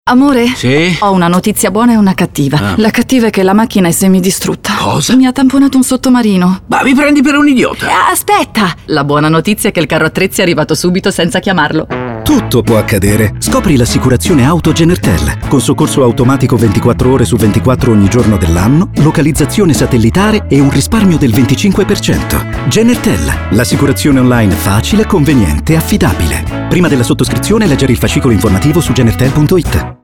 Amore? Sì? Ho una notizia buona e una cattiva. La cattiva è che la macchina è semidistrutta. Cosa? Mi ha tamponato un sottomarino. Ma mi prendi per un idiota? Aspetta! La buona notizia è che il carro attrezzi è arrivato subito senza chiamarlo. Tutto può accadere. Scopri l'assicurazione auto Genertel. Con soccorso automatico 24 ore su 24 ogni giorno dell'anno, localizzazione satellitare e un risparmio del 25%. Genertel, l'assicurazione online facile, conveniente e affidabile. Prima della sottoscrizione leggere il fascicolo informativo su genertel.it.